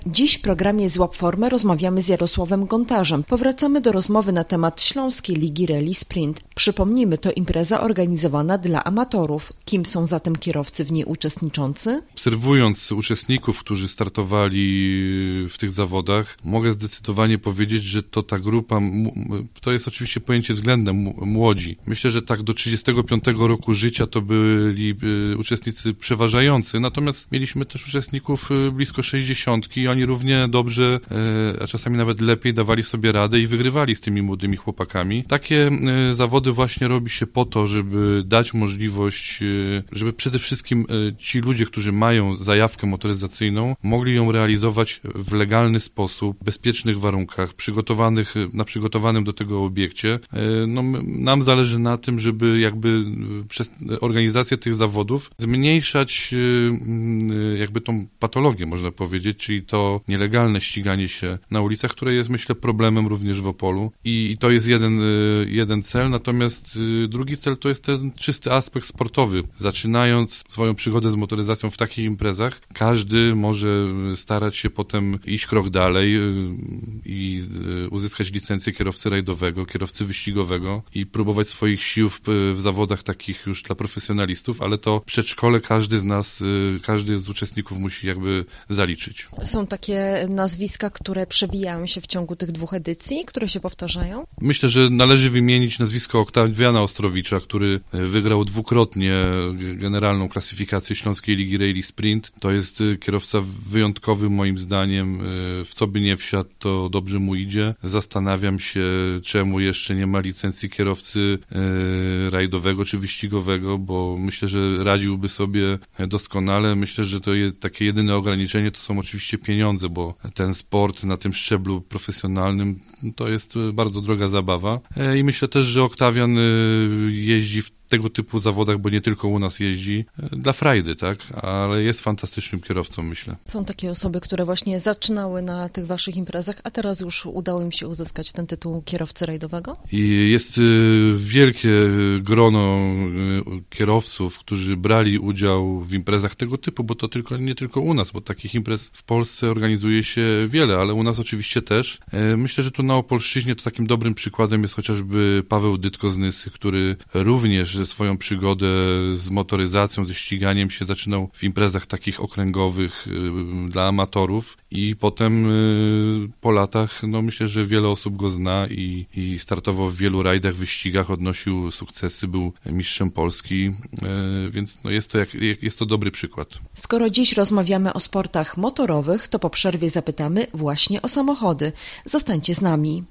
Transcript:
Dziś w programie Złap Formę rozmawiamy z Jarosławem Gontarzem. Powracamy do rozmowy na temat Śląskiej Ligi Rally Sprint. Przypomnijmy, to impreza organizowana dla amatorów. Kim są zatem kierowcy w niej uczestniczący? Obserwując uczestników, którzy startowali w tych zawodach, mogę zdecydowanie powiedzieć, że to ta grupa, to jest oczywiście pojęcie względem młodzi. Myślę, że tak do 35 roku życia to byli uczestnicy przeważający, natomiast mieliśmy też uczestników blisko 60 i oni równie dobrze, a czasami nawet lepiej dawali sobie radę i wygrywali z tymi młodymi chłopakami. Takie zawody właśnie robi się po to, żeby dać możliwość, żeby przede wszystkim ci ludzie, którzy mają zajawkę motoryzacyjną, mogli ją realizować w legalny sposób, w bezpiecznych warunkach, na przygotowanym do tego obiekcie. Nam zależy na tym, żeby jakby przez organizację tych zawodów zmniejszać jakby tą patologię, można powiedzieć, czyli to nielegalne ściganie się na ulicach, które jest, myślę, problemem również w Opolu. I to jest jeden cel, natomiast drugi cel to jest ten czysty aspekt sportowy. Zaczynając swoją przygodę z motoryzacją w takich imprezach, każdy może starać się potem iść krok dalej i uzyskać licencję kierowcy rajdowego, kierowcy wyścigowego i próbować swoich sił w zawodach takich już dla profesjonalistów, ale to przedszkole każdy z uczestników musi jakby zaliczyć. Są takie nazwiska, które przewijają się w ciągu tych 2 edycji, które się powtarzają? Myślę, że należy wymienić nazwisko Oktawiana Ostrowicza, który wygrał 2-krotnie generalną klasyfikację Śląskiej Ligi Rally Sprint. To jest kierowca wyjątkowy moim zdaniem. W co by nie wsiadł, to dobrze mu idzie. Zastanawiam się, czemu jeszcze nie ma licencji kierowcy rajdowego czy wyścigowego, bo myślę, że radziłby sobie doskonale. Myślę, że to takie jedyne ograniczenie to są oczywiście pieniądze, bo ten sport na tym szczeblu profesjonalnym to jest bardzo droga zabawa. I myślę też, że Oktawian jeździ w tego typu zawodach, bo nie tylko u nas jeździ, dla frajdy, tak? Ale jest fantastycznym kierowcą, myślę. Są takie osoby, które właśnie zaczynały na tych waszych imprezach, a teraz już udało im się uzyskać ten tytuł kierowcy rajdowego? I jest wielkie grono kierowców, którzy brali udział w imprezach tego typu, bo to nie tylko u nas, bo takich imprez w Polsce organizuje się wiele, ale u nas oczywiście też. Myślę, że tu na Opolszczyźnie to takim dobrym przykładem jest chociażby Paweł Dytko z Nysy, który również swoją przygodę z motoryzacją, ze ściganiem się zaczynał w imprezach takich okręgowych dla amatorów i potem po latach, myślę, że wiele osób go zna i startował w wielu rajdach, wyścigach, odnosił sukcesy, był mistrzem Polski, więc jest to dobry przykład. Skoro dziś rozmawiamy o sportach motorowych, to po przerwie zapytamy właśnie o samochody. Zostańcie z nami.